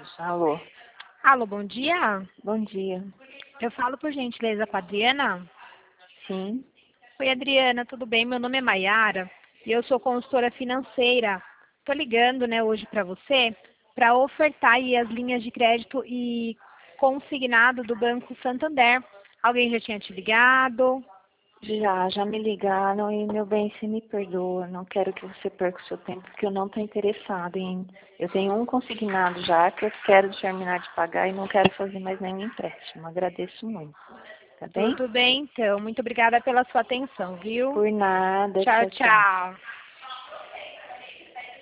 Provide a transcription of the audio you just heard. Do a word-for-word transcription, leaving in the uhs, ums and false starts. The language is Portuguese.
Isso, alô. Alô, bom dia. Bom dia. Eu falo por gentileza com a Adriana. Sim. Oi, Adriana, tudo bem? Meu nome é Maiara e eu sou consultora financeira. Tô ligando, né, hoje para você para ofertar aí as linhas de crédito e consignado do Banco Santander. Alguém já tinha te ligado? Já, já me ligaram e, meu bem, você me perdoa. Não quero que você perca o seu tempo, porque eu não estou interessada em... Eu tenho um consignado já que eu quero terminar de pagar e não quero fazer mais nenhum empréstimo. Agradeço muito. Tá bem? Tudo bem, então. Muito obrigada pela sua atenção, viu? Por nada. Tchau, Tchau, tchau. tchau.